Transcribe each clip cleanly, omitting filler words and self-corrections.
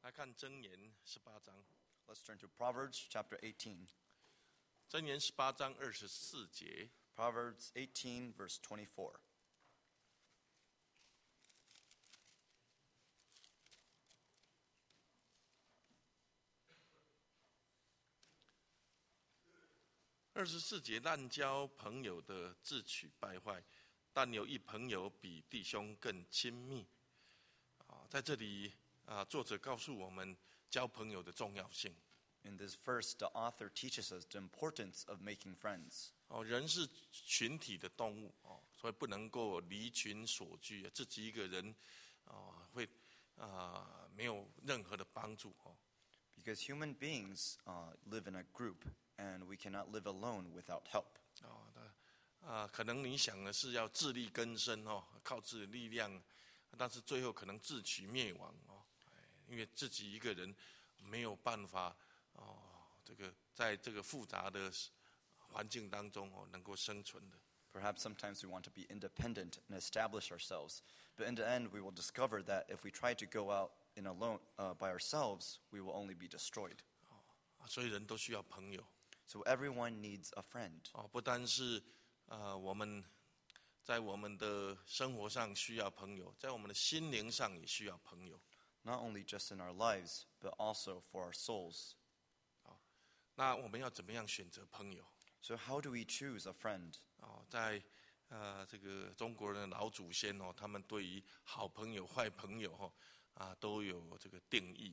来看箴言18章。 Let's turn to Proverbs chapter 18. 箴言18章24节。 Proverbs 18, verse 24. 24节，滥交朋友的自取败坏，但有一朋友比弟兄更亲密。在这里作者告诉我们交朋友的重要性。 In this verse, the author teaches us the importance of making friends. 人是群体的动物，所以不能够离群索居，自己一个人会没有任何的帮助。 Because human beings live in a group, and we cannot live alone without help. 可能你想的是要自力更生，靠自己的力量，但是最后可能自取灭亡，因为自己一个人没有办法在这个复杂的环境当中能够生存的。 Perhaps sometimes we want to be independent and establish ourselves, but in the end, we will discover that if we try to go out by ourselves, we will only be destroyed. 所以人都需要朋友。 So everyone needs a friend. 不单是我们在我们的生活上需要朋友，在我们的心灵上也需要朋友。 Not only just in our lives, but also for our souls. 那我们要怎么样选择朋友？ So how do we choose a friend? 在这个中国人的老祖先他们对于好朋友、坏朋友都有这个定义。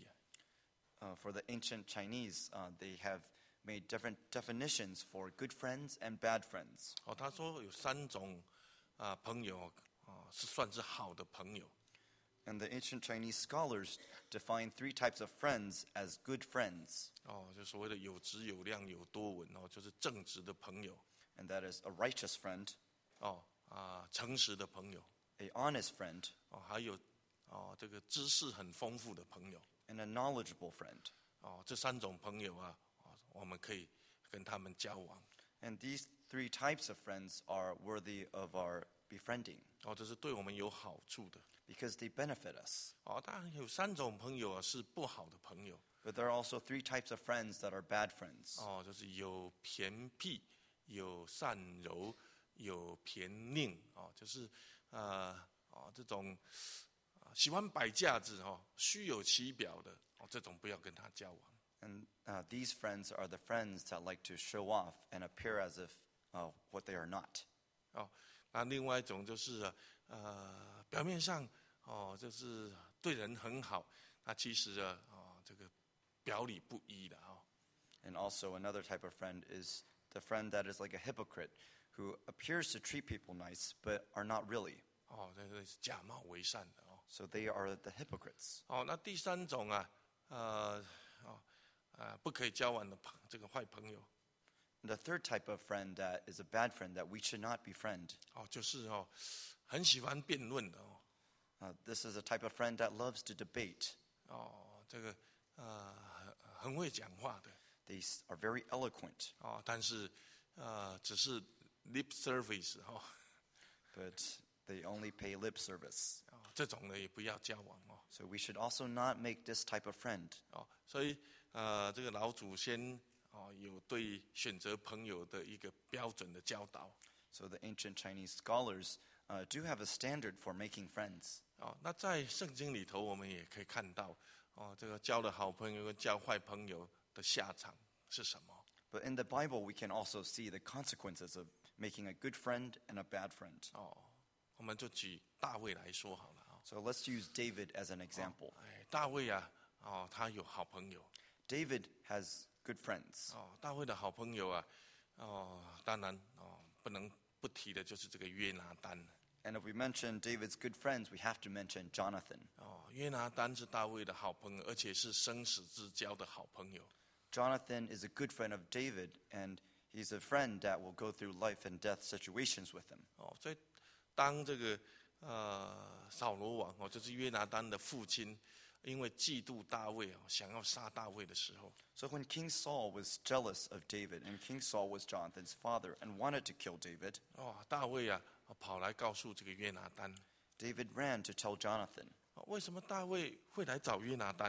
For the ancient Chinese, they have made different definitions for good friends and bad friends. 他说有3种朋友是算是好的朋友。 And the ancient Chinese scholars define 3 types of friends as good friends. 就所谓的有质有量有多闻就是正直的朋友。 And that is a righteous friend, 诚实的朋友。 a honest friend, 还有这个知识很丰富的朋友。 and a knowledgeable friend. 这3种朋友我们可以跟他们交往。 And these 3 types of friends are worthy of our befriending. 这是对我们有好处的。 Because they benefit us. 当然有3种朋友是不好的朋友。 But there are also 3 types of friends that are bad friends. 就是有偏僻，有善柔，有偏佞。就是这种喜欢摆架子虚有其表的这种不要跟他交往。 And these friends are the friends that like to show off and appear as if what they are not. 那另外一种就是表面上就是对人很好，那其实这个表里不一的。 And also another type of friend is the friend that is like a hypocrite who appears to treat people nice but are not really. 这是假冒为善的。 So they are the hypocrites. 那第3种不可以交往的这个坏朋友。 And the third type of friend that is a bad friend that we should not befriend. 就是很喜欢辩论的。 This is a type of friend that loves to debate. 这个很会讲话的。 They are very eloquent. 但是只是 lip service But they only pay lip service. 这种的也不要交往。 So we should also not make this type of friend. 所以这个老祖先有对选择朋友的一个标准的教导。 So the ancient Chinese scholars do have a standard for making friends. 那在圣经里头我们也可以看到这个交了好朋友跟交坏朋友的下场是什么。 But in the Bible, we can also see the consequences of making a good friend and a bad friend. 我们就举大卫来说好了。 So let's use David as an example. 大卫他有好朋友。 David has good friends. 大卫的好朋友当然不能不提的就是这个约拿单。 And if we mention David's good friends, we have to mention Jonathan. 约拿单是大卫的好朋友，而且是生死之交的好朋友。 Jonathan is a good friend of David, and he's a friend that will go through life and death situations with him. 所以当这个扫罗王就是约拿单的父亲，因为嫉妒大卫想要杀大卫的时候， So when King Saul was jealous of David, and King Saul was Jonathan's father and wanted to kill David, 大卫跑来告诉这个约拿单， David ran to tell Jonathan. 为什么大卫会来找约拿单？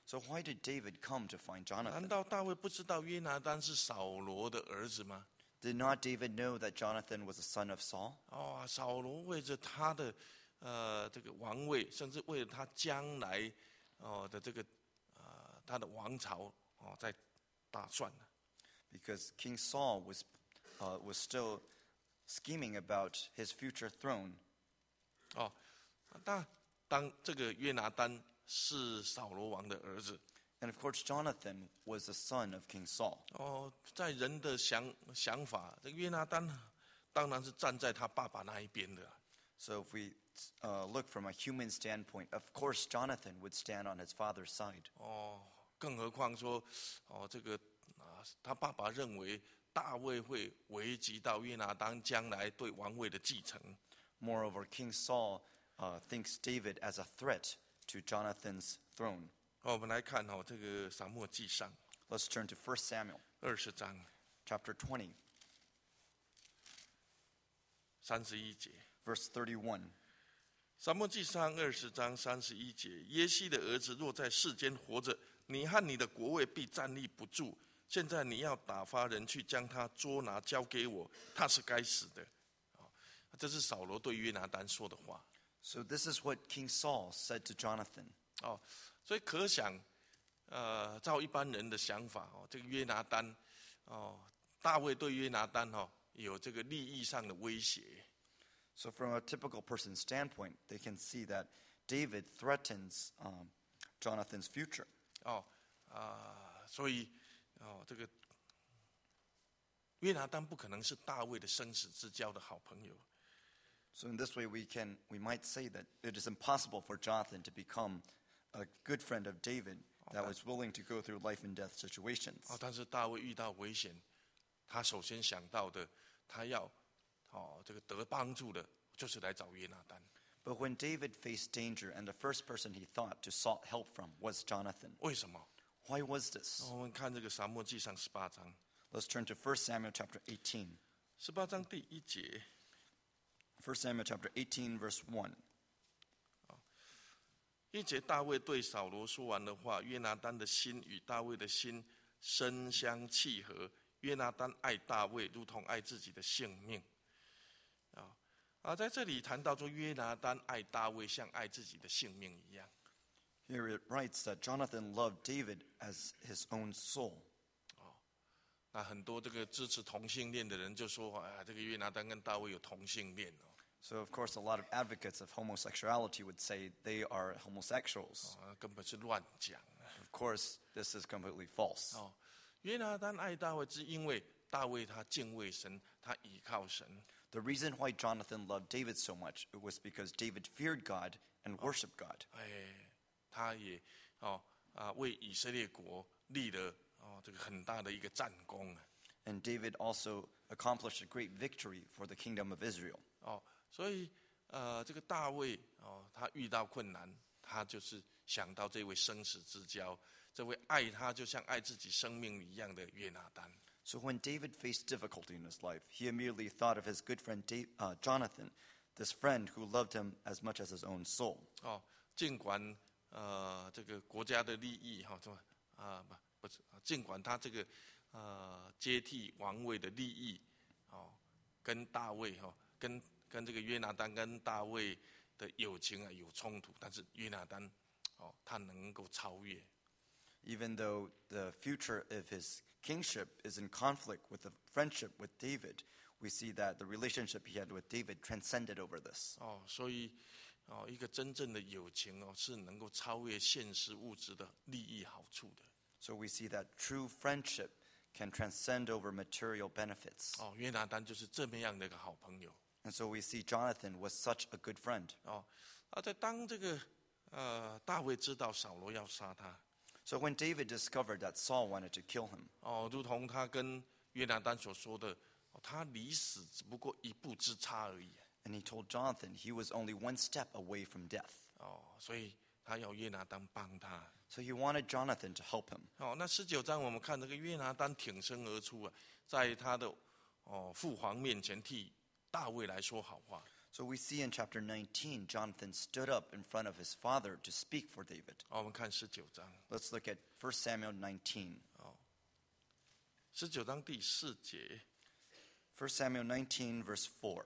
So why did David come to find 难 Jonathan? 道大卫不知道约拿单是扫罗的儿子吗？ Did not David know that Jonathan was the son of Saul? 扫罗为着他的这个王位，甚至为了他将来的这个他的王朝在打算。 Because King Saul was still scheming about his future throne. 当这个约拿单是扫罗王的儿子， And of course, Jonathan was the son of King Saul. 在人的想法，这个约拿单当然是站在他爸爸那一边的。 So if we look from a human standpoint, of course, Jonathan would stand on his father's side. 更何况说，这个他爸爸认为大卫会危及到约拿单将来对王位的继承。 Moreover, King Saul thinks David as a threat to Jonathan's throne. 我们来看这个撒母耳记上 Let's turn to 1 Samuel 20章 chapter 20, 31节。 verse 31. 撒母耳记上20章31节，耶西的儿子若在世间活着，你和你的国位必站立不住。现在你要打发人去将他捉拿交给我，他是该死的。这是扫罗对约拿单说的话。 So this is what King Saul said to Jonathan. 所以可想，照一般人的想法，这个约拿单，大卫对约拿单有这个利益上的威胁。 So from a typical person's standpoint, they can see that David threatens Jonathan's future. 所以这个约拿单不可能是大卫的生死之交的好朋友。 So in this way, we might say that it is impossible for Jonathan to become a good friend of David that was willing to go through life and death situations. 但是大卫遇到危险，他首先想到的，他要这个得帮助的，就是来找约拿单。 But when David faced danger, and the first person he thought to sought help from was Jonathan. 为什么？ Why was this? 我们看这个撒母耳记上18章 Let's turn to 1 Samuel chapter 18. ，18章第1节。 1 Samuel chapter 18, verse 1. 1节，大卫对扫罗说完的话，约拿单的心与大卫的心深相契合。约拿单爱大卫，如同爱自己的性命。在这里谈到说，约拿单爱大卫，像爱自己的性命一样。 Here it writes that Jonathan loved David as his own soul. 那很多这个支持同性恋的人就说，这个约拿单跟大卫有同性恋。 So, of course, a lot of advocates of homosexuality would say they are homosexuals. 根本是乱讲。 Of course, this is completely false. 约拿单爱大卫，是因为大卫他敬畏神，他倚靠神。 The reason why Jonathan loved David so much was because David feared God and worshiped God. 他也为以色列国立了这个很大的一个战功。 And David also accomplished a great victory for the kingdom of Israel. 所以这个大卫他遇到困难，他就是想到这位生死之交，这位爱他就像爱自己生命一样的约拿单。 So when David faced difficulty in his life, he immediately thought of his good friend Jonathan, this friend who loved him as much as his own soul. 尽管这个国家的利益不是，尽管他这个接替王位的利益跟大卫跟这个约拿单跟大卫的友情有冲突，但是约拿单他能够超越。 Even though the future of his kingship is in conflict with the friendship with David, we see that the relationship he had with David transcended over this. 所以一个真正的友情是能够超越现实物质的利益好处的。 So we see that true friendship can transcend over material benefits. 约拿单就是这么样的一个好朋友。 And so we see Jonathan was such a good friend. 在当这个大卫知道扫罗要杀他， So when David discovered that Saul wanted to kill him, 如同他跟约拿单所说的，他离死只不过一步之差而已。 and he told Jonathan he was only one step away from death. 所以他要约拿单帮他。 So he wanted Jonathan to help him. 那19章我们看这个约拿单挺身而出在他的父皇面前替大卫来说好话。 So we see in chapter 19, Jonathan stood up in front of his father to speak for David. 我们看19章， Let's look at 1 Samuel 19. 19章第4节， 1 Samuel 19, verse 4.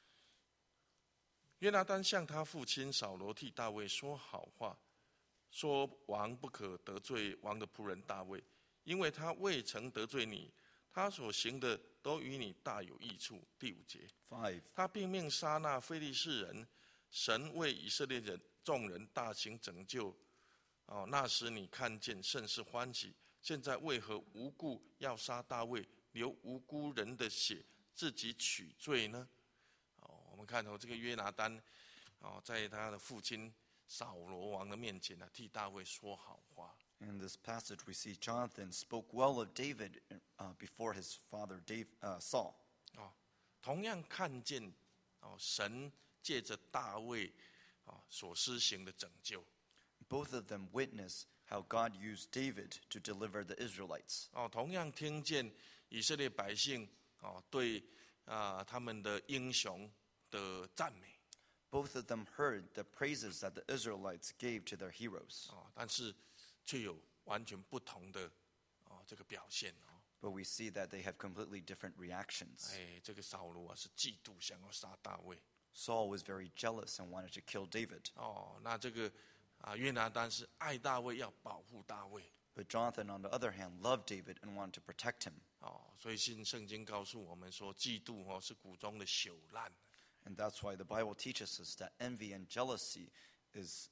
约拿单向他父亲扫罗替大卫说好话，说王不可得罪王的仆人大卫，因为他未曾得罪你，他所行的都与你大有益处。第5节， 5. 他并命杀那非利士人，神为以色列人众人大行拯救。那时你看见甚是欢喜。现在为何无故要杀大卫，流无辜人的血，自己取罪呢？我们看这个约拿单，在他的父亲扫罗王的面前替大卫说好话。 In this passage, we see Jonathan spoke well of David before his father Saul. 同样看见神借着大卫所施行的拯救。 Both of them witness how God used David to deliver the Israelites. 同样听见以色列百姓对他们的英雄的赞美。 Both of them heard the praises that the Israelites gave to their heroes. 但是却有完全不同的这个表现。 But we see that they have completely different reactions. 这个扫罗是嫉妒，想要杀大卫。 Saul was very jealous and wanted to kill David. 那这个约拿单是爱大卫，要保护大卫。 But Jonathan, on the other hand, loved David and wanted to protect him. 所以新圣经告诉我们说，嫉妒是骨中的朽烂。 And that's why the Bible teaches us that envy and jealousy is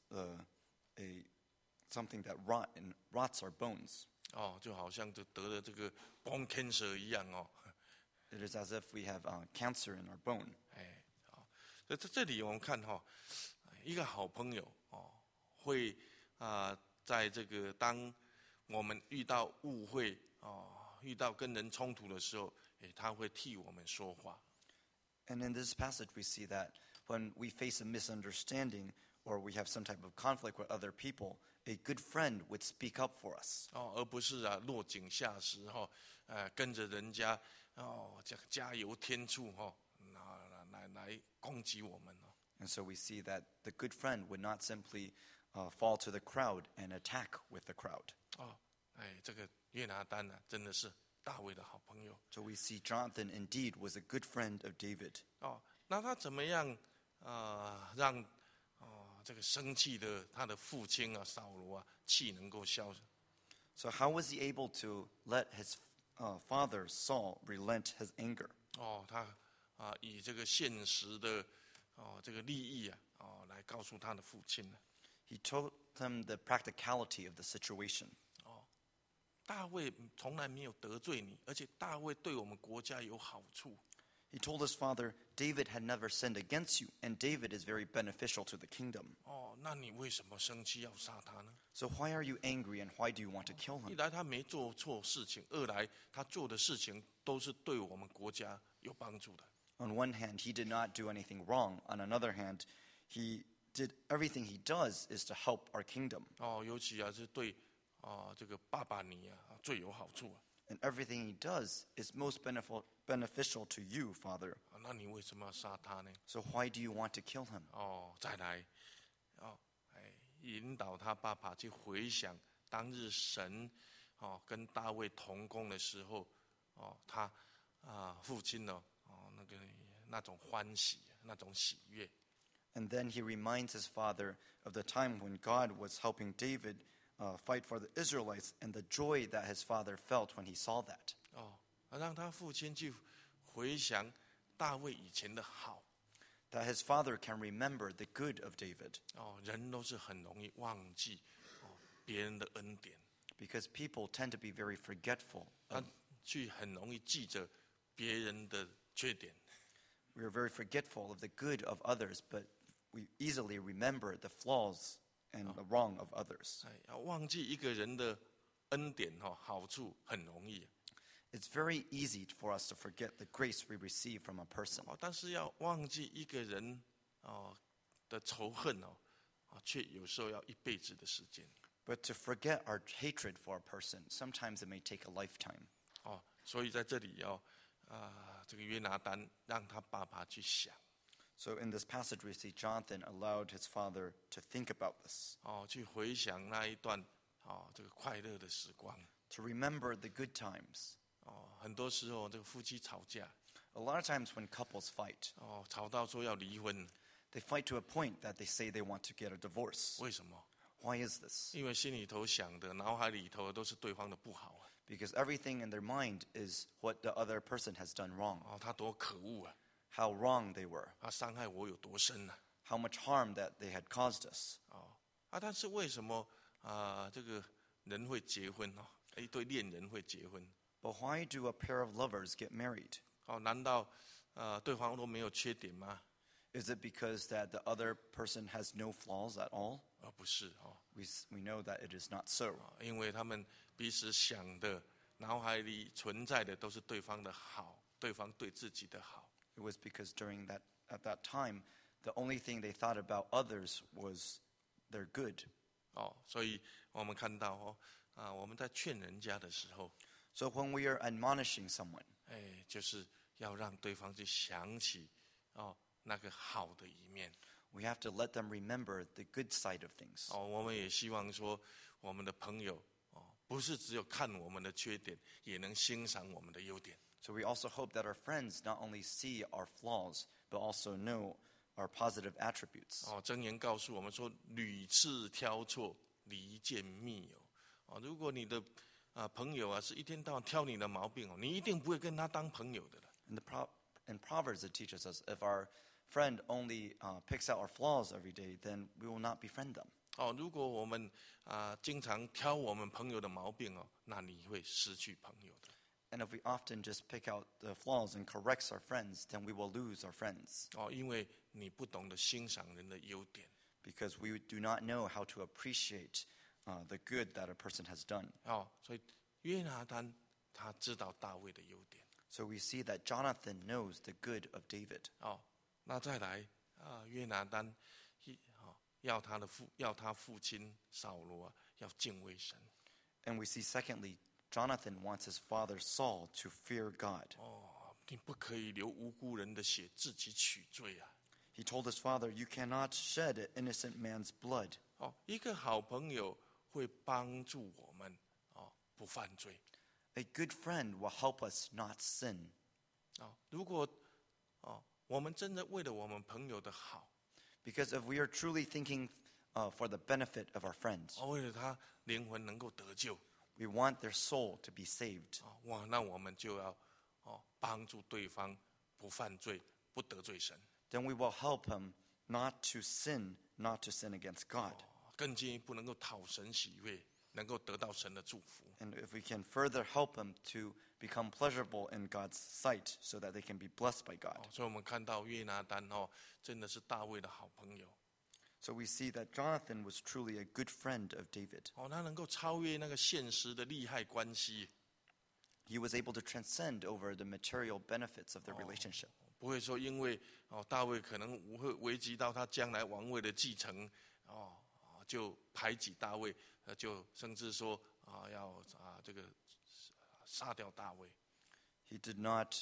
something that rots our bones. 就好像就得了这个 bone cancer 一样。 It is as if we have cancer in our bone. 在这里我们看一个好朋友会在这个当我们遇到误会遇到跟人冲突的时候，他会替我们说话。 And in this passage, we see that when we face a misunderstanding or we have some type of conflict with other people, a good friend would speak up for us. 而不是落井下石跟着人家加油添醋来攻击我们。 And so we see that the good friend would not simply fall to the crowd and attack with the crowd. 这个约拿单真的是大卫的好朋友。 So we see Jonathan indeed was a good friend of David. 那他怎么样让这个生气的他的父亲扫罗气能够消？ So how was he able to let his father Saul relent his anger? 他以这个现实的这个利益来告诉他的父亲呢。 He told him the practicality of the situation. 大卫从来没有得罪你，而且大卫对我们国家有好处。 He told his father, David had never sinned against you, and David is very beneficial to the kingdom. 那你为什么生气要杀他呢？ So why are you angry and why do you want to kill 一 him? 来他没做错事情，二来他做的事情都是对我们国家有帮助的。 On one hand, he did not do anything wrong. On another hand, he did everything he does is to help our kingdom. 尤其是对这个爸爸你最有好处。 And everything he does is most beneficial to you, Father. 那你为什么要杀他呢？ So why do you want to kill him? 再来引导他爸爸去回想当日神跟大卫同工的时候他父亲那种欢喜那种喜悦。 And then he reminds his father of the time when God was helping David fight for the Israelites and the joy that his father felt when he saw that. 让他父亲去回想大卫以前的好。 That his father can remember the good of David. 人都是很容易忘记别人的恩典， Because people tend to be very forgetful. 他去很容易记着别人的缺点。 We are very forgetful of the good of others, but we easily remember the flaws and the wrong of others. 要忘记一个人的恩典好处很容易。 It's very easy for us to forget the grace we receive from a person. 但是要忘记一个人的仇恨却有时候要一辈子的时间。 But to forget our hatred for a person, sometimes it may take a lifetime. 所以在这里这个约拿单让他爸爸去想。 So in this passage, we see Jonathan allowed his father to think about this, 去回想那一段这个快乐的时光。 to remember the good times. 很多时候这个夫妻吵架， A lot of times when couples fight, 吵到说要离婚， they fight to a point that they say they want to get a divorce. 为什么？ Why is this? 因为心里头想的、脑海里头都是对方的不好啊， Because everything in their mind is what the other person has done wrong, 他多可恶啊， how wrong they were, 他伤害我有多深啊， how much harm that they had caused us. 但是为什么这个人会结婚一对恋人会结婚？ But why do a pair of lovers get married? 难道对方都没有缺点吗？ Is it because that the other person has no flaws at all? 不是 We know that it is not so. 因为他们彼此想的、脑海里存在的都是对方的好，对方对自己的好。 It was because at that time, the only thing they thought about others was their good. 所以我们看到我们在劝人家的时候， So when we are admonishing someone, 就是要让对方去想起那个好的一面。 we have to let them remember the good side of things. 我们也希望说，我们的朋友不是只有看我们的缺点，也能欣赏我们的优点。 So we also hope that our friends not only see our flaws, but also know our positive attributes. 箴言告诉我们说，屡次挑错，离间密友。如果你的朋友是一天到晚挑你的毛病你一定不会跟他当朋友的了。 In Proverbs, it teaches us if our friend only picks out our flaws every day, then we will not befriend them. 如果我们经常挑我们朋友的毛病那你会失去朋友的。 And if we often just pick out the flaws and corrects our friends, then we will lose our friends. 因为你不懂得欣赏人的优点。 Because we do not know how to appreciate the good that a person has done. 所以约拿单他知道大卫的优点。 So we see that Jonathan knows the good of David. 那再来约拿单要他父亲扫罗要敬畏神。 And we see, secondly, Jonathan wants his father Saul to fear God. 你不可以流无辜人的血，自己取罪啊！ He told his father, "You cannot shed an innocent man's blood." 一个好朋友会帮助我们不犯罪。 A good friend will help us not sin. 如果我们真的为了我们朋友的好， Because if we are truly thinking for the benefit of our friends, 为了他灵魂能够得救， we want their soul to be saved, 那我们就要帮助对方不犯罪，不得罪神。 then we will help him not to sin against God. 更进一步能够讨神喜悦，能够得到神的祝福。 And if we can further help him to become pleasurable in God's sight so that they can be blessed by God. 所以我们看到约拿单真的是大卫的好朋友。 So we see that Jonathan was truly a good friend of David. 他能够超越那个现实的利害关系， He was able to transcend over the material benefits of their relationship. 不会说因为大卫可能会危及到他将来王位的继承，就排挤大卫，就甚至说要这个杀掉大卫。 He did not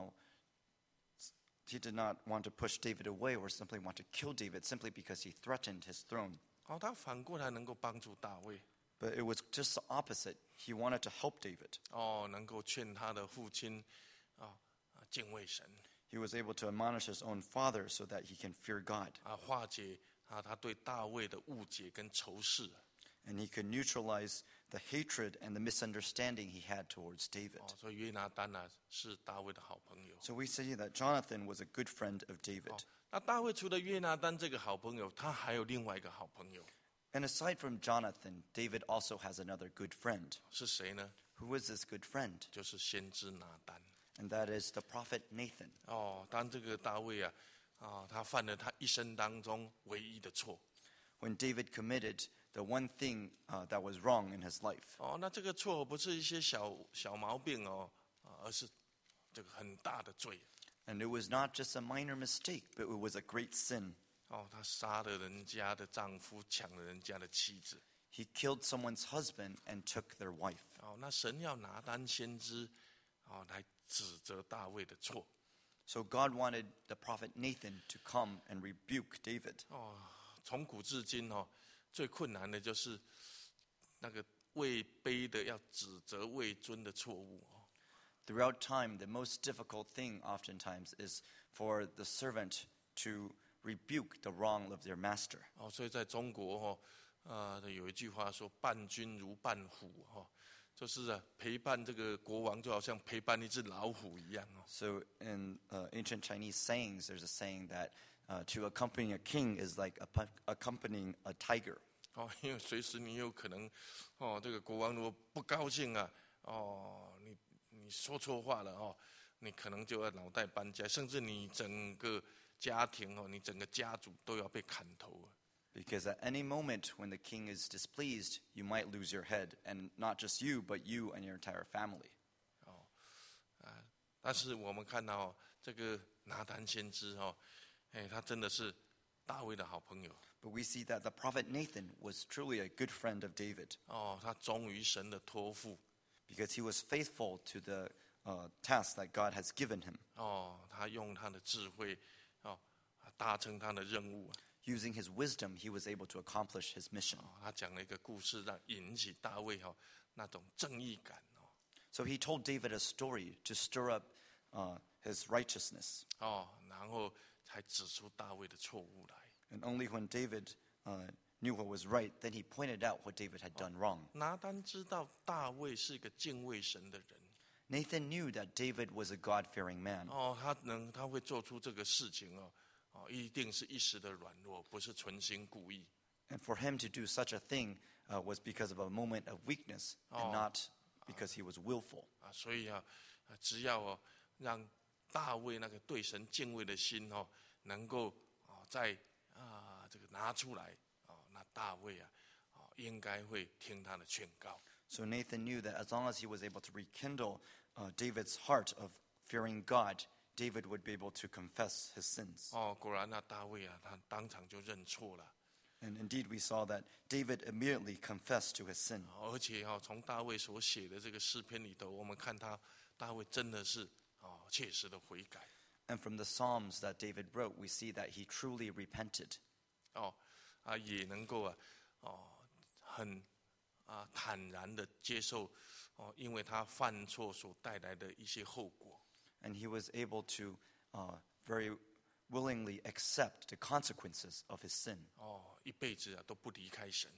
want to push David away or simply want to kill David simply because he threatened his throne. 他反过来能够帮助大卫， But it was just the opposite. He wanted to help David. 能够劝他的父亲敬畏神， He was able to admonish his own father so that he can fear God. 化解他对大卫的误解跟仇视。 And he could neutralize the hatred and the misunderstanding he had towards David. 所以约拿单是大卫的好朋友。 So we see that Jonathan was a good friend of David. 那大卫除了约拿单这个好朋友，他还有另外一个好朋友 And aside from Jonathan, David also has another good friend. 是谁呢？ Who is this good friend? 就是先知拿单。 And that is the prophet Nathan. 当这个大卫他犯了他一生当中唯一的错。 When David committed the one thing that was wrong in his life. 那这个错不是一些小毛病而是这个很大的罪。 And it was not just a minor mistake, but it was a great sin. 他杀了人家的丈夫，抢了人家的妻子。 He killed someone's husband and took their wife. 那神要拿单先知来指责大卫的错。 So God wanted the prophet Nathan to come and rebuke David. 从古至今最困难的就是那个位卑的要指责位尊的错误。 Throughout time, the most difficult thing oftentimes is for the servant to rebuke the wrong of their master. 所以在中国有一句话说伴君如伴虎，就是陪伴这个国王就好像陪伴一只老虎一样。 So in ancient Chinese sayings, there's a saying that to accompany a king is like accompanying a tiger. 因为随时你有可能这个国王如果不高兴啊，你说错话了你可能就要脑袋搬家，甚至你整个家庭你整个家族都要被砍头。 Because at any moment when the king is displeased, you might lose your head, and not just you, but you and your entire family. 但是我们看到这个拿单先知他真的是大卫的好朋友。 But we see that the prophet Nathan was truly a good friend of David. 他忠于神的托付。 Because he was faithful to the task that God has given him. 他用他的智慧达成他的任务。 Using his wisdom, he was able to accomplish his mission. 他讲了一个故事，让引起大卫那种正义感。 So he told David a story to stir up his righteousness. 然后才指出大卫的错误来。 And only when David knew what was right, then he pointed out what David had done wrong. 拿单知道大卫是一个敬畏神的人。 Nathan knew that David was a God-fearing man. 他会做出这个事情一定是一时的软弱，不是存心故意。 And for him to do such a thing was because of a moment of weakness and not because he was willful. 所以只要让大卫那个对神敬畏的心能够在这个拿出来那大卫应该会听他的劝告。 So Nathan knew that as long as he was able to rekindle David's heart of fearing God, David would be able to confess his sins. 果然大卫他当场就认错了。 And indeed, we saw that David immediately confessed to his sin. 而且从大卫所写的这个诗篇里头，我们看大卫真的是切实的悔改。 And from the Psalms that David wrote, we see that he truly repented. 也能够很坦然的接受因为他犯错所带来的一些后果。 And he was able to very willingly accept the consequences of his sin. 一辈子都不离开神。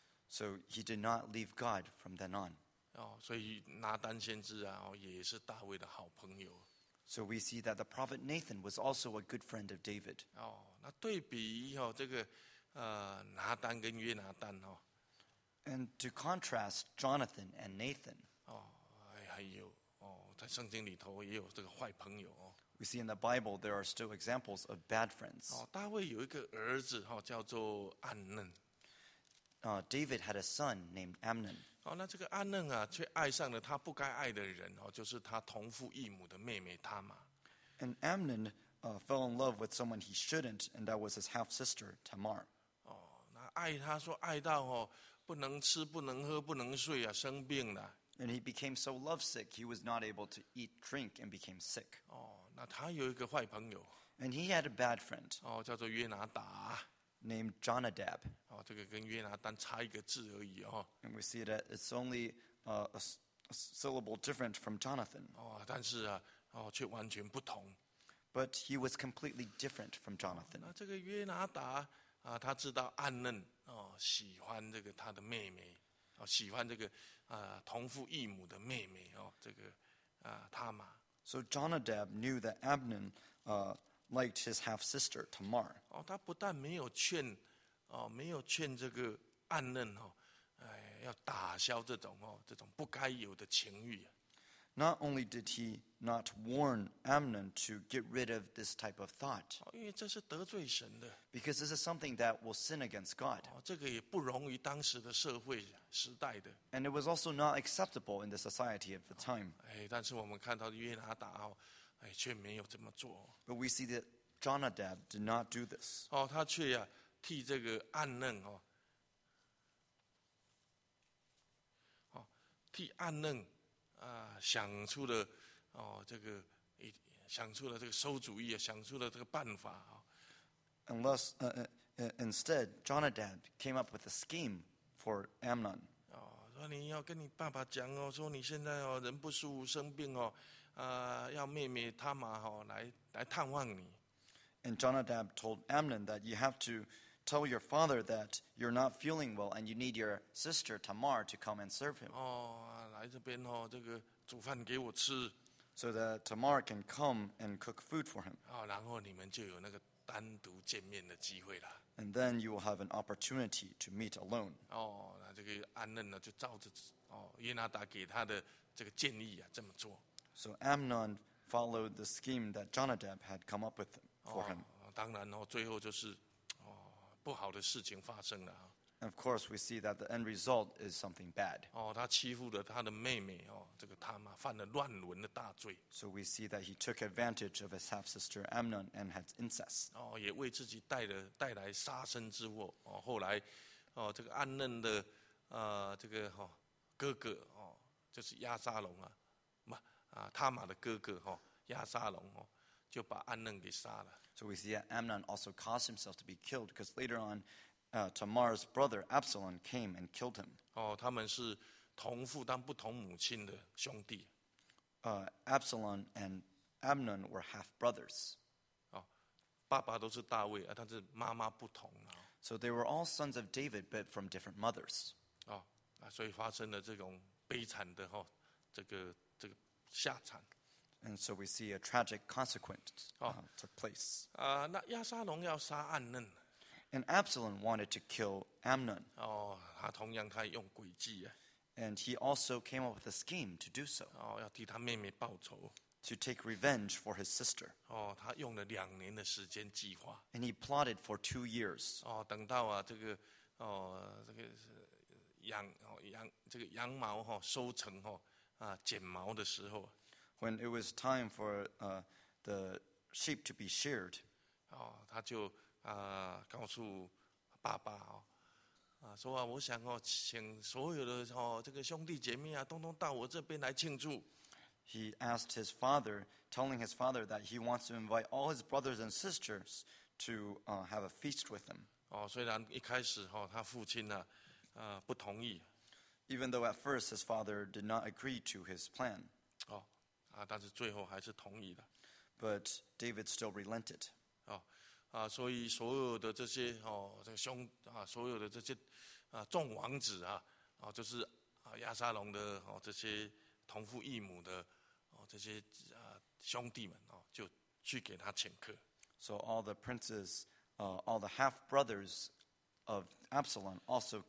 So he did not leave God from then on. 所以拿单先知也是大卫的好朋友。 So we see that the prophet Nathan was also a good friend of David. 那对比这个拿单跟约拿单 And to contrast Jonathan and Nathan, 还有在圣经里头也有这个坏朋友 we see in the Bible there are still examples of bad friends. 大卫有一个儿子叫做暗嫩。 David had a son named Amnon. 那这个暗嫩却爱上了他不该爱的人就是他同父异母的妹妹他玛。 And Amnon fell in love with someone he shouldn't, and that was his half-sister, Tamar. 那爱他说爱到不能吃不能喝不能睡生病了。 And he became so lovesick, he was not able to eat, drink, and became sick. 那他有一个坏朋友 And he had a bad friend 叫做约拿达。 named Jonadab. 这个跟约拿单差一个字而已 And we see that it's only a syllable different from Jonathan. 但是却完全不同。 But he was completely different from Jonathan. 那这个约拿达他知道暗嫩喜欢这个他的妹妹喜欢这个同父异母的妹妹这个他玛。 So Jonadab knew that Amnon liked his half-sister, Tamar. 他不但没有劝这个暗嫩要打消这种不该有的情欲。 Not only did he not warn Amnon to get rid of this type of thought, 因为这是得罪神的。 because this is something that will sin against God. 这个也不容于当时的社会时代的。 And it was also not acceptable in the society at the time. 但是我们看到约拿达却没有这么做。 But we see that Jonadab did not do this. 他却替这个暗嫩替暗嫩想出了这个想出了这个馊主意啊，想出了这个办法啊。 Instead, Jonadab came up with a scheme for Amnon. 说你要跟你爸爸讲哦，说你现在哦人不舒服生病哦，要妹妹他玛哦来探望你。 And Jonadab told Amnon that you have to tell your father that you're not feeling well and you need your sister Tamar to come and serve him. 来这边哦，这个煮饭给我吃。 So that Tamar can come and cook food for him. 然后你们就有那个单独见面的机会了。 And then you will have an opportunity to meet alone. 那这个安嫩呢，就照着约拿达给他的这个建议啊，这么做。 So Amnon followed the scheme that Jonadab had come up with for him. 当然最后就是不好的事情发生了啊。 And of course, we see that the end result is something bad. 他欺负了他的妹妹这个他玛犯了乱伦的大罪。 So we see that he took advantage of his half-sister Amnon and had incest. 也为自己带来杀身之祸。后来这个安嫩的这个哥哥就是押沙龙他玛的哥哥押沙龙就把安嫩给杀了。 So we see that Amnon also caused himself to be killed because later on, Tamar's brother Absalom came and killed him. 他们是同父但不同母亲的兄弟。 Absalom and Amnon were half brothers. 爸爸都是大卫但是妈妈不同。 So they were all sons of David, but from different mothers. 所以发生了这种悲惨的这个下场。 And so we see a tragic consequence took place. 那押沙龙要杀暗嫩。 And Absalom wanted to kill Amnon. 他同样他用诡计啊。 And he also came up with a scheme to do so. 要替他妹妹报仇。 To take revenge for his sister. 他用了2年的时间计划。 And he plotted for 2 years. 等到这个羊毛收成剪毛的时候。 When it was time for the sheep to be sheared. 他就告诉爸爸说我想请所有的这个兄弟姐妹通通到我这边来庆祝。 He asked his father, telling his father that he wants to invite all his brothers and sisters to have a feast with him. 虽然一开始他父亲不同意。 Even though at first his father did not agree to his plan. 但是最后还是同意了。 But David still relented. 所以所有的这些这个所有的这些众王子就是押沙龙的这些同父异母的这些兄弟们就去给他请客。 So all the princes, all the half brothers of Absalom also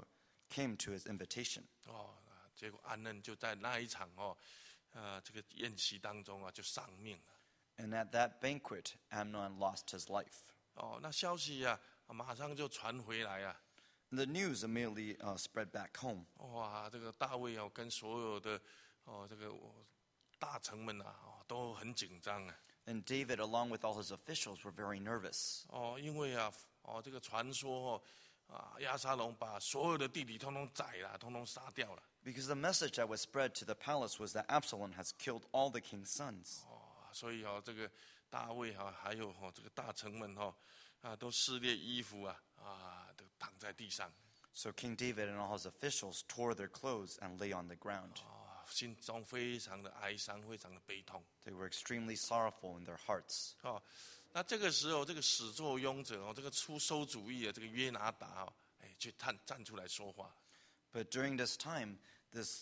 came to his invitation. 结果安嫩就在那一场这个宴席当中就丧命了。 And at that banquet, Amnon lost his life. 那消息马上就传回来 The news immediately spread back home. 这个大卫跟所有的这个大臣们都很紧张 And David, along with all his officials, were very nervous. 因为这个传说押沙龙把所有的弟弟通通宰了，通通杀掉了。 Because the message that was spread to the palace was that Absalom has killed all the king's sons. 所以这个大卫还有这个大臣们都撕裂衣服都躺在地上。 So King David and all his officials tore their clothes and lay on the ground. 心中非常的哀伤，非常的悲痛。 They were extremely sorrowful in their hearts. 那这个时候，这个始作俑者这个出馊主意的这个约拿达去站出来说话。 But during this time, this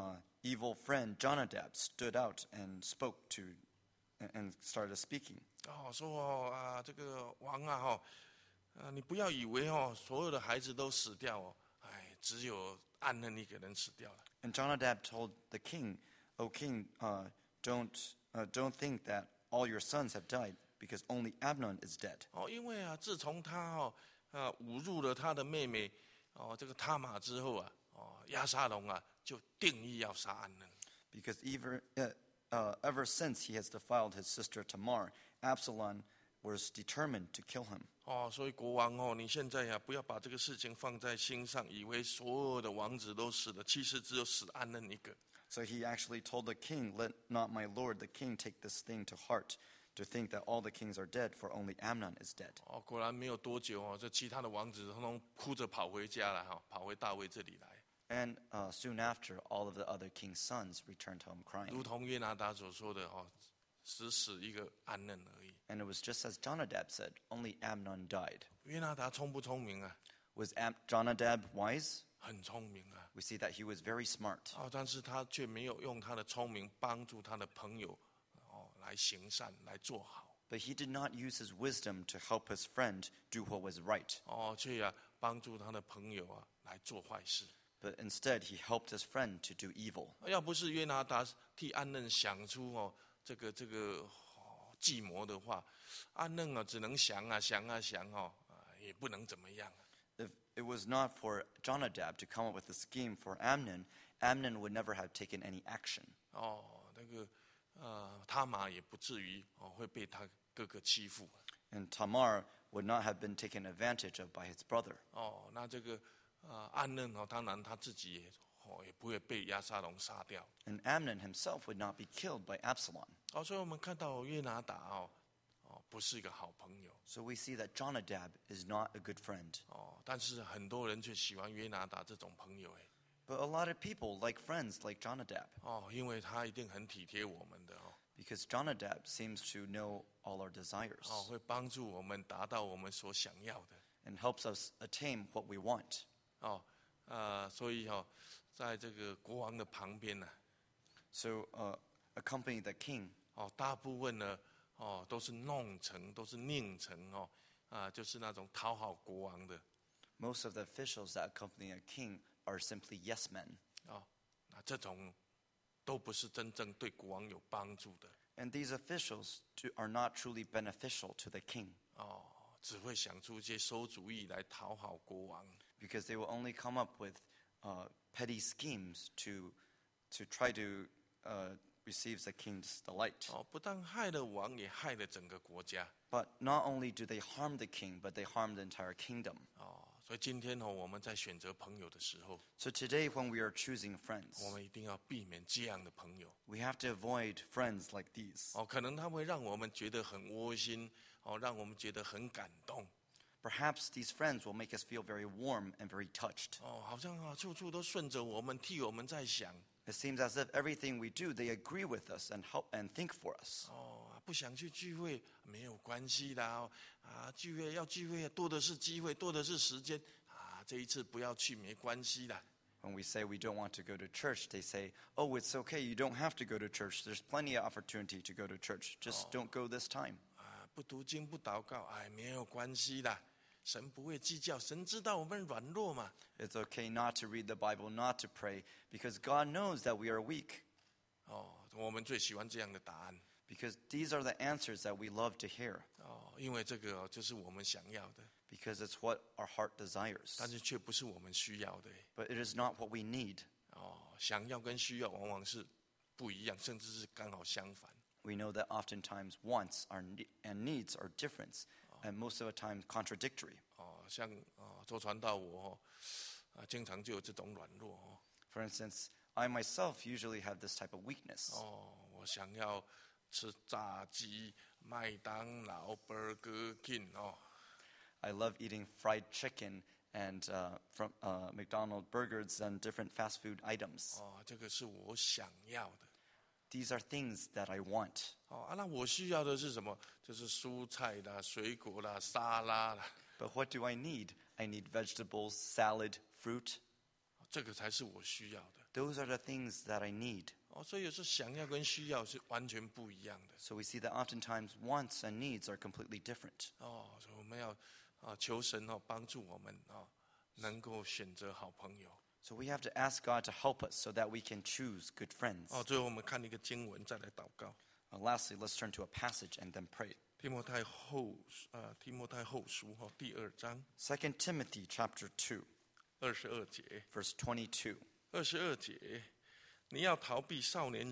evil friend Jonadab stood out and spoke to, and started speaking. 说这个王你不要以为所有的孩子都死掉只有暗嫩一个人死掉了。 And Jonadab told the king, "O king, don't think that all your sons have died, because only Amnon is dead." 因为自从他侮辱了他的妹妹这个他玛之后押沙龙就定义要杀暗嫩。 Because ever since he has defiled his sister Tamar, Absalom was determined to kill him. 所以国王你现在呀，不要把这个事情放在心上，以为所有的王子都死了，其实只有死安嫩一个。 So he actually told the king, "Let not my lord the king take this thing to heart, to think that all the kings are dead, for only Amnon is dead." 果然没有多久这其他的王子通通哭着跑回家了跑回大卫这里来。 And soon after, all of the other king's sons returned home 如 crying. 同约拿达所说的只死一个安嫩而已。 And it was just as Jonadab said, only Amnon died. 约拿达聪不聪明啊？ Was Jonadab wise? 很聪明啊。 We see that he was very smart. 但是他却没有用他的聪明帮助他的朋友来行善，来做好。 But he did not use his wisdom to help his friend do what was right. 却帮助他的朋友来做坏事。 But instead, he helped his friend to do evil. 要不是约拿达替安嫩想出这个计谋的话，安嫩只能想也不能怎么样。 If it was not for Jonadab to come up with a scheme for Amnon, Amnon would never have taken any action. 那个他玛也不至于会被他哥哥欺负。 And Tamar would not have been taken advantage of by his brother. 那这个安嫩当然他自己也不会被押沙龙杀掉。 And Amnon himself would not be killed by Absalom. 所以我们看到约拿达不是一个好朋友。 So we see that Jonadab is not a good friend. 但是很多人却喜欢约拿达这种朋友。 But a lot of people like friends like Jonadab. 因为他一定很体贴我们的。 Because Jonadab seems to know all our desires. 会帮助我们达到我们所想要的。 And helps us attain what we want. 所以在这个国王的旁边呢， So accompany the king. 大部分呢都是弄臣，都是佞臣就是那种讨好国王的。 Most of the officials that accompany a king are simply yes men. 那这种都不是真正对国王有帮助的。 And these officials are not truly beneficial to the king. 只会想出一些馊主意来讨好国王。 Because they will only come up with petty schemes to try to receive the king's delight. 不但害了王，也害了整个国家。 But not only do they harm the king, but they harm the entire kingdom. 所以今天我们在选择朋友的时候， So today when we are choosing friends, 我们一定要避免这样的朋友。 we have to avoid friends like these. 可能他会让我们觉得很窝心，让我们觉得很感动。 Perhaps these friends will make us feel very warm and very touched. 好像处处都顺着我们，替我们在想。 It seems as if everything we do, they agree with us and help and think for us. 不想去聚会没有关系啦，聚会多的是机会，多的是时间这一次不要去没关系啦。 When we say we don't want to go to church, they say, "Oh, it's okay. You don't have to go to church. There's plenty of opportunity to go to church. Just don't go this time." 不读经不祷告，没有关系啦。神不会计较，神知道我们软弱嘛。 It's okay not to read the Bible, not to pray, because God knows that we are weak. 我们最喜欢这样的答案。 Because these are the answers that we love to hear. 因为这个就是我们想要的， Because it's what our heart desires. 但是却不是我们需要的。 But it is not what we need. 想要跟需要往往是不一样，甚至是刚好相反。 We know that oftentimes wants and needs are different, and most of the time contradictory. 像做传道我经常就有这种软弱。 For instance, I myself usually have this type of weakness. 我想要吃炸鸡、麦当劳、Burger King I love eating fried chicken and from McDonald's burgers and different fast food items. 这个是我想要的。 These are things that I want. 那我需要的是什么？就是蔬菜啦、水果啦、沙拉啦。 But what do I need? I need vegetables, salad, fruit. 这个才是我需要的。 Those are the things that I need. 所以有时候想要跟需要是完全不一样的。 So we see that oftentimes wants and needs are completely different. 所以我们要求神帮助我们能够选择好朋友。 So we have to ask God to help us so that we can choose good friends. 最后我们看一个经文，再来祷告。 Lastly, let's turn to a passage and then pray. 提摩太后书第2章 2 Timothy chapter 2, 22节。 verse 22. 22节，你要逃避少年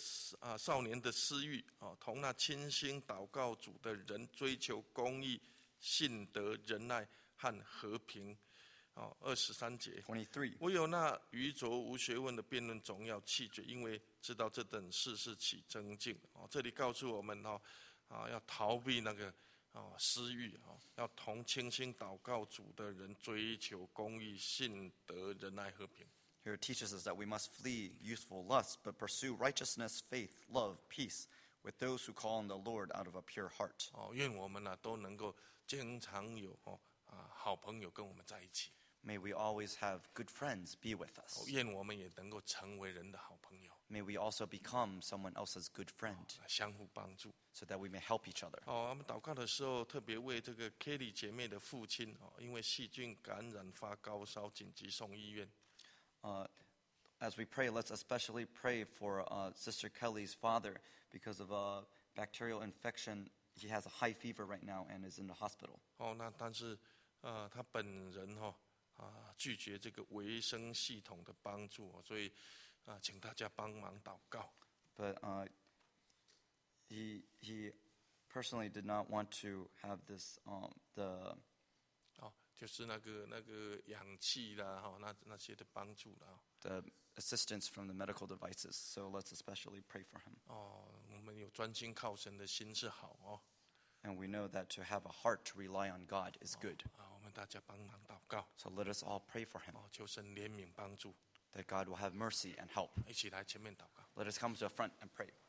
的私欲同那倾心祷告主的人追求公义、 信德、仁爱和和平。23节。 23. 唯有那愚拙无学问的辩论总要弃绝，因为知道这等事是起争竞。这里告诉我们要逃避那个私欲，要同倾心祷告主的人追求公义、信德、仁爱、和平。 Here it teaches us that we must flee youthful lusts, but pursue righteousness, faith, love, peace with those who call on the Lord out of a pure heart. 愿我们都能够经常有好朋友跟我们在一起。 May we always have good friends be with us. 愿我们也能够成为人的好朋友， May we also become someone else's good friend 相互帮助。 so that we may help each other. 我们祷告的时候，特别为这个 Kelly 姐妹的父亲因为细菌感染发高烧，紧急送医院。 As we pray, let's especially pray for Sister Kelly's father because of a bacterial infection. He has a high fever right now and is in the hospital. 那但是他本人拒绝这个卫生系统的帮助，所以请大家帮忙祷告。 But he personally did not want to have this the 就是那个氧气啦，那些的帮助啦。 the assistance from the medical devices. So let's especially pray for him. 我们有专心靠神的心是好 And we know that to have a heart to rely on God is good. 我们大家帮忙祷告， So let us all pray for him, 求神怜悯帮助， that God will have mercy and help. 一起来前面祷告。 Let us come to the front and pray.